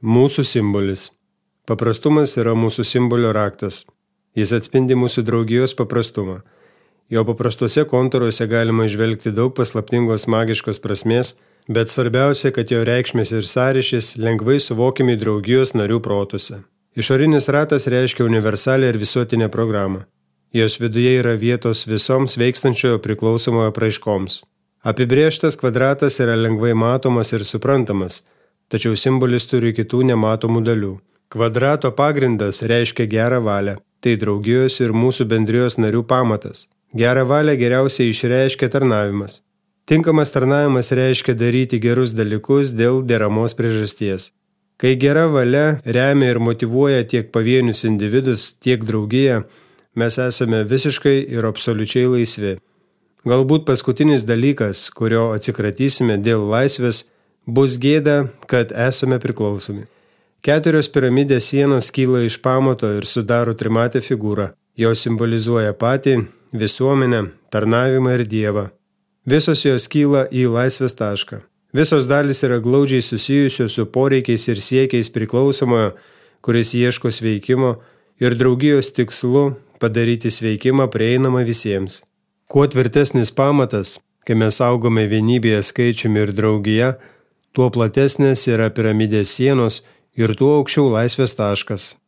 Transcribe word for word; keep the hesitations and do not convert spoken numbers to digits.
Mūsų simbolis. Paprastumas yra mūsų simbolio raktas. Jis atspindi mūsų draugijos paprastumą. Jo paprastuose kontūruose galima žvelgti daug paslaptingos magiškos prasmės, bet svarbiausia, kad jo reikšmės ir sąryšis lengvai suvokiami draugijos narių protuose. Išorinis ratas reiškia universalią ir visuotinę programą. Jos viduje yra vietos visoms veikstančiojo priklausomojo apraiškoms. Apibrėžtas kvadratas yra lengvai matomas ir suprantamas, tačiau simbolis turi kitų nematomų dalių. Kvadrato pagrindas reiškia gerą valią. Tai draugijos ir mūsų bendrijos narių pamatas. Gerą valią geriausiai išreiškia tarnavimas. Tinkamas tarnavimas reiškia daryti gerus dalykus dėl deramos priežasties. Kai gera valia remia ir motyvuoja tiek pavienius individus, tiek draugiją, mes esame visiškai ir absoliučiai laisvi. Galbūt paskutinis dalykas, kurio atsikratysime dėl laisvės, bus gėda, kad esame priklausomi. Keturios piramidės sienos kyla iš pamato ir sudaro trimatę figūrą. Jos simbolizuoja patį, visuomenę, tarnavimą ir Dievą. Visos jos kyla į laisvės tašką. Visos dalys yra glaudžiai susijusios su poreikiais ir siekiais priklausomojo, kuris ieško sveikimo, ir draugijos tikslu padaryti sveikimą prieinamą visiems. Kuo tvirtesnis pamatas, kai mes augome vienybėje skaičiumi ir draugija, tuo platesnės yra piramidės sienos ir tuo aukščiau laisvės taškas.